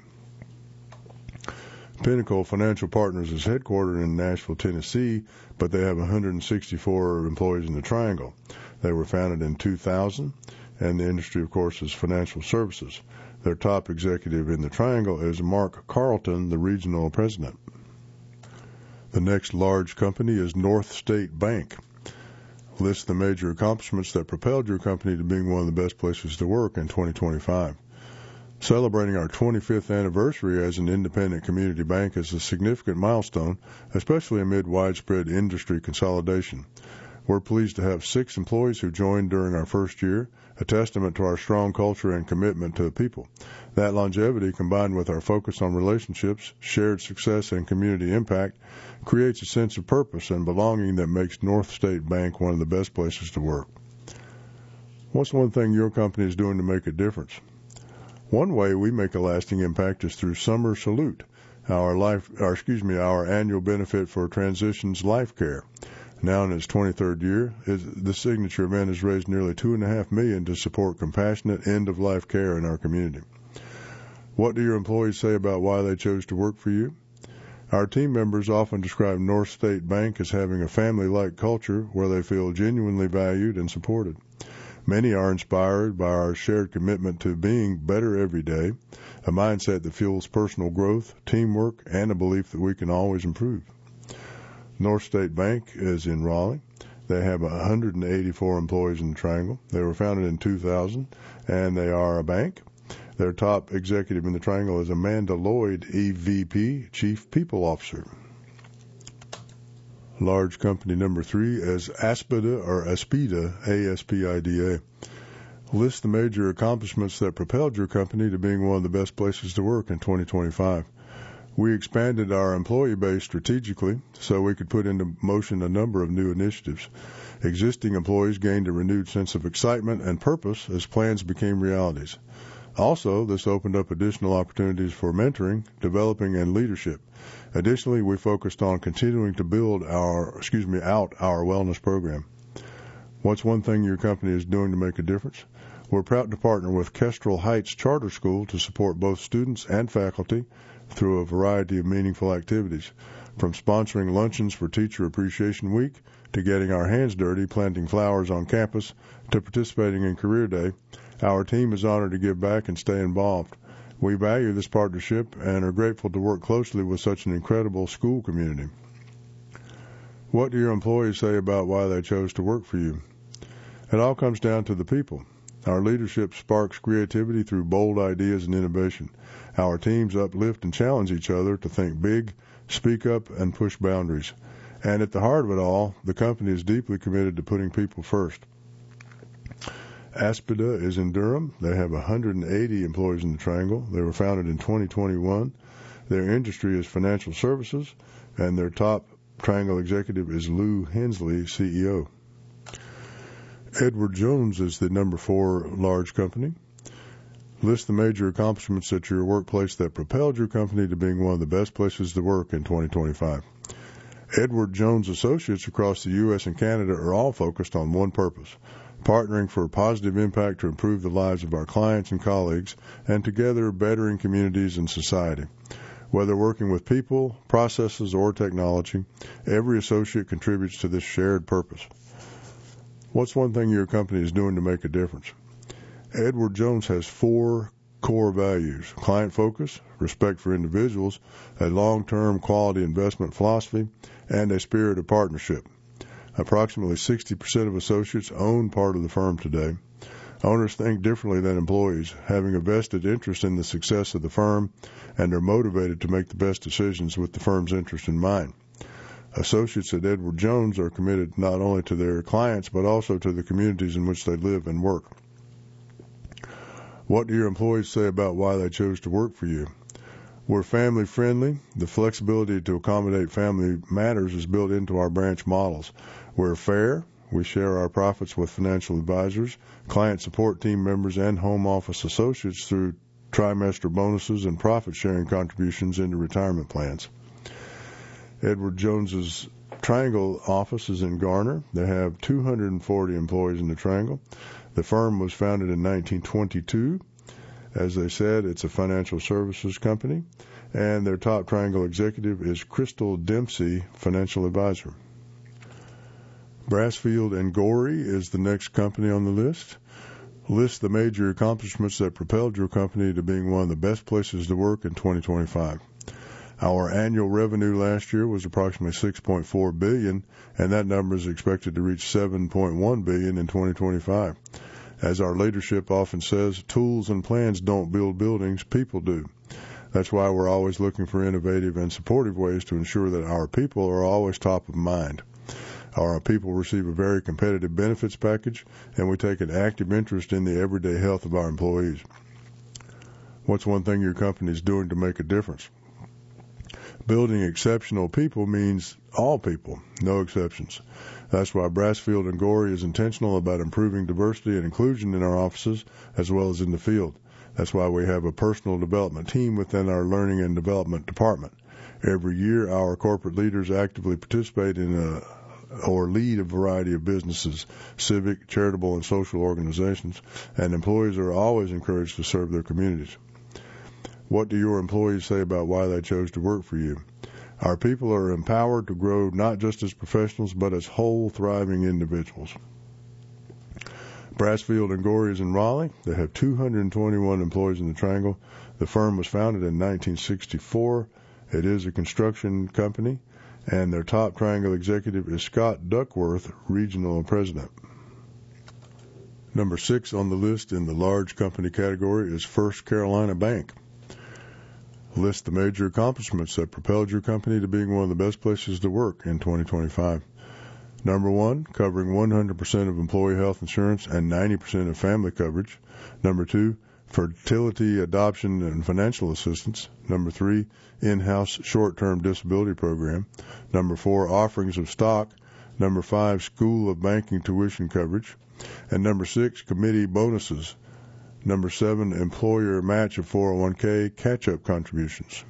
Pinnacle Financial Partners is headquartered in Nashville, Tennessee, but they have one hundred sixty-four employees in the Triangle. They were founded in two thousand, and the industry, of course, is financial services. Their top executive in the Triangle is Mark Carlton, the regional president. The next large company is North State Bank. List the major accomplishments that propelled your company to being one of the best places to work in twenty twenty-five. Celebrating our twenty-fifth anniversary as an independent community bank is a significant milestone, especially amid widespread industry consolidation. We're pleased to have six employees who joined during our first year, a testament to our strong culture and commitment to the people. That longevity, combined with our focus on relationships, shared success, and community impact, creates a sense of purpose and belonging that makes North State Bank one of the best places to work. What's one thing your company is doing to make a difference? One way we make a lasting impact is through Summer Salute, our life, or excuse me, our annual benefit for Transitions Life Care. Now in its twenty-third year, the signature event has raised nearly two and a half million to support compassionate end-of-life care in our community. What do your employees say about why they chose to work for you? Our team members often describe North State Bank as having a family-like culture where they feel genuinely valued and supported. Many are inspired by our shared commitment to being better every day, a mindset that fuels personal growth, teamwork, and a belief that we can always improve. North State Bank is in Raleigh. They have one hundred eighty-four employees in the Triangle. They were founded in two thousand, and they are a bank. Their top executive in the Triangle is Amanda Lloyd, E V P, Chief People Officer. Large company number three is Aspida or Aspida, A S P I D A. List the major accomplishments that propelled your company to being one of the best places to work in twenty twenty-five. We expanded our employee base strategically so we could put into motion a number of new initiatives. Existing employees gained a renewed sense of excitement and purpose as plans became realities. Also, this opened up additional opportunities for mentoring, developing, and leadership. Additionally, we focused on continuing to build our, excuse me, out our wellness program. What's one thing your company is doing to make a difference? We're proud to partner with Kestrel Heights Charter School to support both students and faculty through a variety of meaningful activities, from sponsoring luncheons for Teacher Appreciation Week to getting our hands dirty planting flowers on campus to participating in Career Day. Our team is honored to give back and stay involved. We value this partnership and are grateful to work closely with such an incredible school community. What do your employees say about why they chose to work for you? It all comes down to the people. Our leadership sparks creativity through bold ideas and innovation. Our teams uplift and challenge each other to think big, speak up, and push boundaries. And at the heart of it all, the company is deeply committed to putting people first. Aspida is in Durham. They have one hundred eighty employees in the Triangle. They were founded in twenty twenty-one. Their industry is financial services, and their top Triangle executive is Lou Hensley, C E O. Edward Jones is the number four large company. List the major accomplishments at your workplace that propelled your company to being one of the best places to work in twenty twenty-five. Edward Jones Associates across the U S and Canada are all focused on one purpose: partnering for a positive impact to improve the lives of our clients and colleagues, and together bettering communities and society. Whether working with people, processes, or technology, every associate contributes to this shared purpose. What's one thing your company is doing to make a difference? Edward Jones has four core values: client focus, respect for individuals, a long-term quality investment philosophy, and a spirit of partnership. Approximately sixty percent of associates own part of the firm today. Owners think differently than employees, having a vested interest in the success of the firm, and are motivated to make the best decisions with the firm's interest in mind. Associates at Edward Jones are committed not only to their clients, but also to the communities in which they live and work. What do your employees say about why they chose to work for you? We're family friendly. The flexibility to accommodate family matters is built into our branch models. We're fair. We share our profits with financial advisors, client support team members, and home office associates through trimester bonuses and profit sharing contributions into retirement plans. Edward Jones's Triangle office is in Garner. They have two hundred forty employees in the Triangle. The firm was founded in nineteen twenty-two. As they said, it's a financial services company, and their top Triangle executive is Crystal Dempsey, financial advisor. Brassfield and Gorey is the next company on the list. List the major accomplishments that propelled your company to being one of the best places to work in twenty twenty-five. Our annual revenue last year was approximately six point four billion dollars, and that number is expected to reach seven point one billion dollars in twenty twenty-five. As our leadership often says, tools and plans don't build buildings, people do. That's why we're always looking for innovative and supportive ways to ensure that our people are always top of mind. Our people receive a very competitive benefits package, and we take an active interest in the everyday health of our employees. What's one thing your company is doing to make a difference? Building exceptional people means all people, no exceptions. That's why Brassfield and Gorey is intentional about improving diversity and inclusion in our offices as well as in the field. That's why we have a personal development team within our learning and development department. Every year, our corporate leaders actively participate in a or lead a variety of businesses, civic, charitable, and social organizations, and employees are always encouraged to serve their communities. What do your employees say about why they chose to work for you? Our people are empowered to grow not just as professionals, but as whole, thriving individuals. Brassfield and Gorey is in Raleigh. They have two hundred twenty-one employees in the Triangle. The firm was founded in nineteen sixty-four. It is a construction company, and their top Triangle executive is Scott Duckworth, regional president. Number six on the list in the large company category is First Carolina Bank. List the major accomplishments that propelled your company to being one of the best places to work in twenty twenty-five. Number one, covering one hundred percent of employee health insurance and ninety percent of family coverage. Number two, fertility, adoption, and financial assistance. Number three, in-house short-term disability program. Number four, offerings of stock. Number five, School of Banking tuition coverage. And number six, committee bonuses. Number seven, employer match of four oh one k catch-up contributions.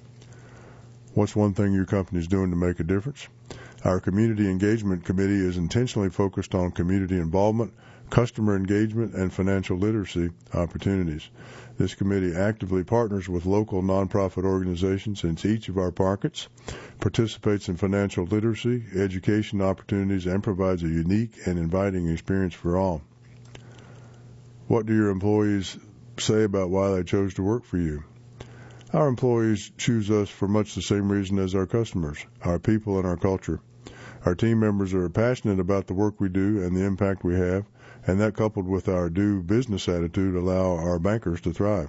What's one thing your company is doing to make a difference? Our Community Engagement Committee is intentionally focused on community involvement, customer engagement, and financial literacy opportunities. This committee actively partners with local nonprofit organizations in each of our markets, participates in financial literacy, education opportunities, and provides a unique and inviting experience for all. What do your employees say about why they chose to work for you? Our employees choose us for much the same reason as our customers, our people and our culture. Our team members are passionate about the work we do and the impact we have, and that, coupled with our do business attitude, allow our bankers to thrive.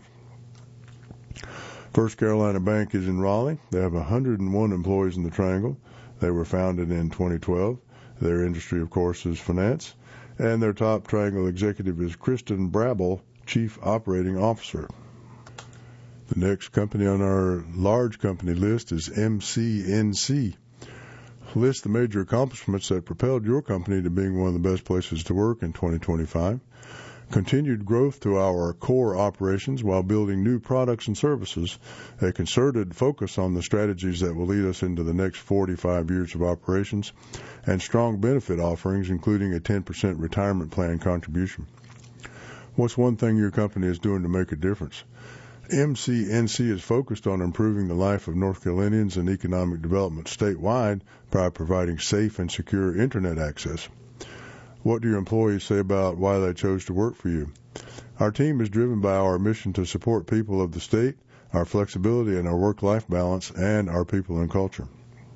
First Carolina Bank is in Raleigh. They have one hundred one employees in the Triangle. They were founded in twenty twelve. Their industry, of course, is finance, and their top Triangle executive is Kristen Brabble, Chief Operating Officer. The next company on our large company list is M C N C. List the major accomplishments that propelled your company to being one of the best places to work in twenty twenty-five. Continued growth to our core operations while building new products and services, a concerted focus on the strategies that will lead us into the next forty-five years of operations, and strong benefit offerings, including a ten percent retirement plan contribution. What's one thing your company is doing to make a difference? M C N C is focused on improving the life of North Carolinians and economic development statewide by providing safe and secure Internet access. What do your employees say about why they chose to work for you? Our team is driven by our mission to support people of the state, our flexibility and our work-life balance, and our people and culture.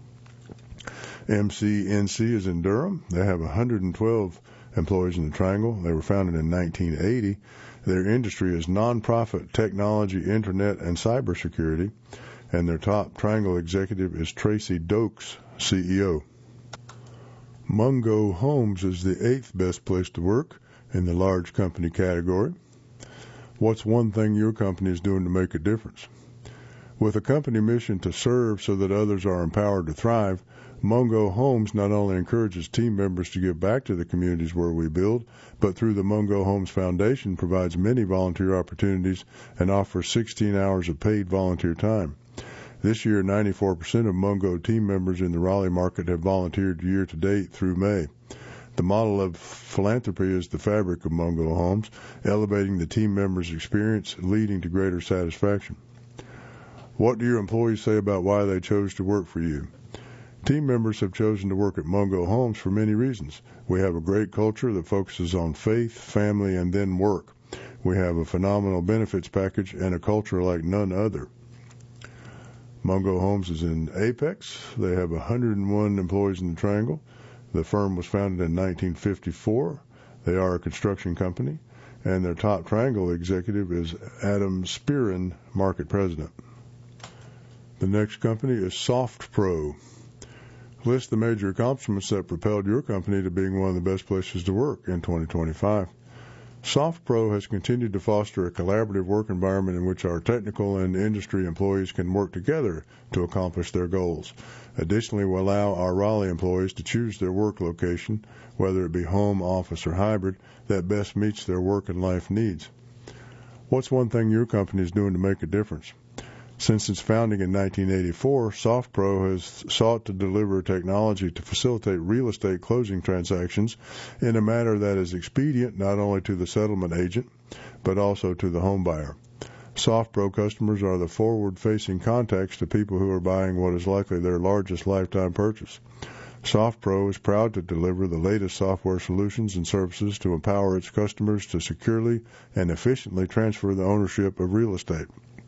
M C N C is in Durham. They have one hundred twelve employees in the Triangle. They were founded in nineteen eighty. Their industry is nonprofit technology, internet, and cybersecurity, and their top Triangle executive is Tracy Dokes, C E O. Mungo Homes is the eighth best place to work in the large company category. What's one thing your company is doing to make a difference? With a company mission to serve so that others are empowered to thrive, Mungo Homes not only encourages team members to give back to the communities where we build, but through the Mungo Homes Foundation provides many volunteer opportunities and offers sixteen hours of paid volunteer time. This year, ninety-four percent of Mungo team members in the Raleigh market have volunteered year to date through May. The model of philanthropy is the fabric of Mungo Homes, elevating the team members' experience, leading to greater satisfaction. What do your employees say about why they chose to work for you? Team members have chosen to work at Mungo Homes for many reasons. We have a great culture that focuses on faith, family, and then work. We have a phenomenal benefits package and a culture like none other. Mungo Homes is in Apex. They have one hundred one employees in the Triangle. The firm was founded in nineteen fifty-four. They are a construction company, and their top Triangle executive is Adam Spearin, Market President. The next company is SoftPro. List the major accomplishments that propelled your company to being one of the best places to work in twenty twenty-five. SoftPro has continued to foster a collaborative work environment in which our technical and industry employees can work together to accomplish their goals. Additionally, we allow our Raleigh employees to choose their work location, whether it be home, office, or hybrid, that best meets their work and life needs. What's one thing your company is doing to make a difference? Since its founding in nineteen eighty-four, SoftPro has sought to deliver technology to facilitate real estate closing transactions in a manner that is expedient not only to the settlement agent, but also to the home buyer. SoftPro customers are the forward-facing contacts to people who are buying what is likely their largest lifetime purchase. SoftPro is proud to deliver the latest software solutions and services to empower its customers to securely and efficiently transfer the ownership of real estate.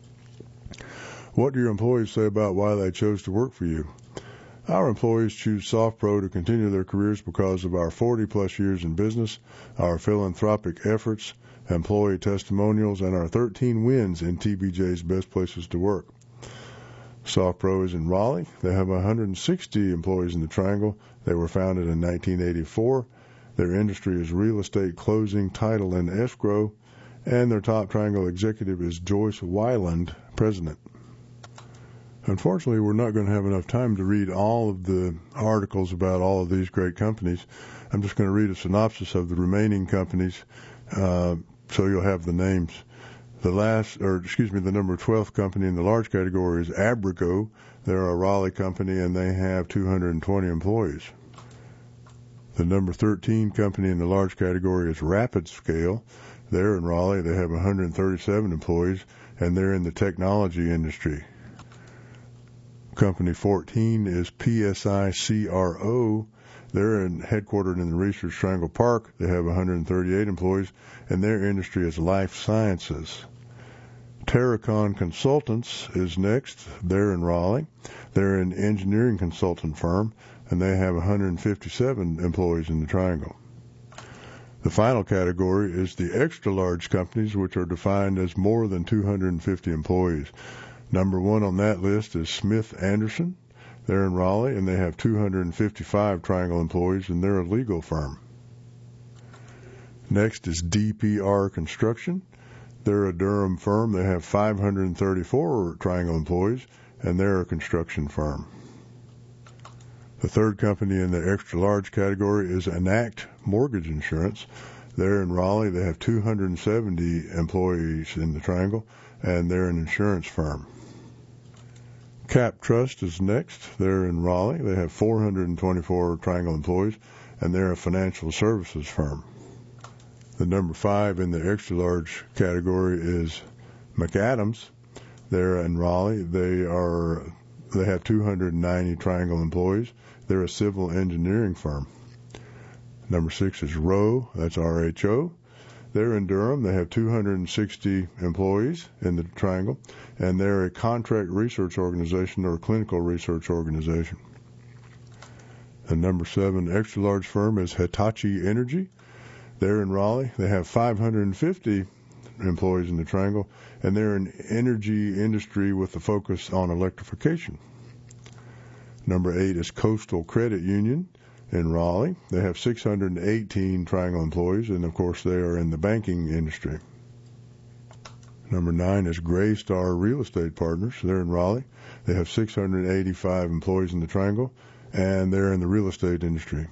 What do your employees say about why they chose to work for you? Our employees choose SoftPro to continue their careers because of our forty-plus years in business, our philanthropic efforts, employee testimonials, and our thirteen wins in T B J's Best Places to Work. SoftPro is in Raleigh. They have one hundred sixty employees in the Triangle. They were founded in nineteen eighty-four. Their industry is real estate closing, title, and escrow, and their top Triangle executive is Joyce Weiland, President. Unfortunately, we're not going to have enough time to read all of the articles about all of these great companies. I'm just going to read a synopsis of the remaining companies, uh, so you'll have the names. The last, or excuse me, the number twelfth company in the large category is Abrigo. They're a Raleigh company, and they have two hundred twenty employees. The number thirteen company in the large category is RapidScale. They're in Raleigh. They have one hundred thirty-seven employees, and they're in the technology industry. Company fourteen is P S I C R O. They're in, headquartered in the Research Triangle Park. They have one hundred thirty-eight employees, and their industry is life sciences. Terracon Consultants is next. They're in Raleigh. They're an engineering consultant firm, and they have one hundred fifty-seven employees in the Triangle. The final category is the extra-large companies, which are defined as more than two hundred fifty employees. Number one on that list is Smith Anderson. They're in Raleigh, and they have two hundred fifty-five Triangle employees, and they're a legal firm. Next is D P R Construction. They're a Durham firm. They have five hundred thirty-four Triangle employees, and they're a construction firm. The third company in the extra-large category is Enact Mortgage Insurance. They're in Raleigh. They have two hundred seventy employees in the Triangle, and they're an insurance firm. Cap Trust is next. They're in Raleigh. They have four hundred twenty-four Triangle employees, and they're a financial services firm. The number five in the extra-large category is McAdams. They're in Raleigh. They are they have two hundred ninety Triangle employees. They're a civil engineering firm. Number six is Rowe. That's R H O. They're in Durham. They have two hundred sixty employees in the Triangle, and they're a contract research organization or a clinical research organization. The number seven extra-large firm is Hitachi Energy. They're in Raleigh. They have five hundred fifty employees in the Triangle, and they're an energy industry with a focus on electrification. Number eight is Coastal Credit Union in Raleigh. They have six hundred eighteen Triangle employees, and of course they are in the banking industry. Number nine is Graystar Real Estate Partners. They're in Raleigh. They have six hundred eighty-five employees in the Triangle, and they're in the real estate industry.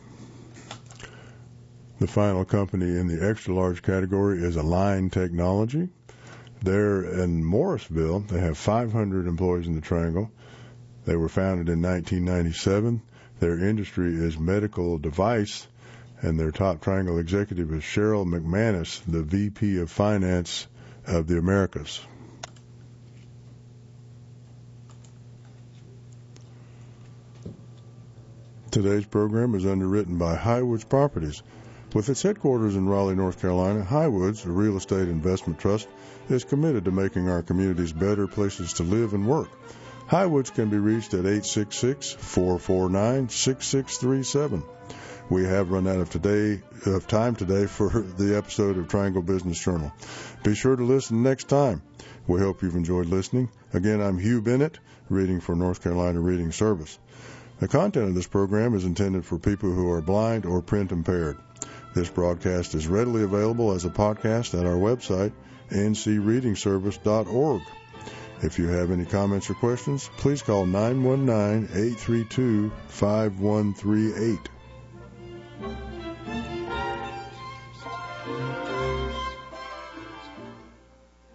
The final company in the extra-large category is Align Technology. They're in Morrisville. They have five hundred employees in the Triangle. They were founded in nineteen ninety-seven. Their industry is medical device, and their top Triangle executive is Cheryl McManus, the V P of Finance of the Americas. Today's program is underwritten by Highwoods Properties. With its headquarters in Raleigh, North Carolina, Highwoods, a real estate investment trust, is committed to making our communities better places to live and work. Highwoods can be reached at eight six six, four four nine, six six three seven. We have run out of today of time today for the episode of Triangle Business Journal. Be sure to listen next time. We hope you've enjoyed listening. Again, I'm Hugh Bennett, reading for North Carolina Reading Service. The content of this program is intended for people who are blind or print impaired. This broadcast is readily available as a podcast at our website, n c reading service dot org. If you have any comments or questions, please call nine one nine, eight three two, five one three eight.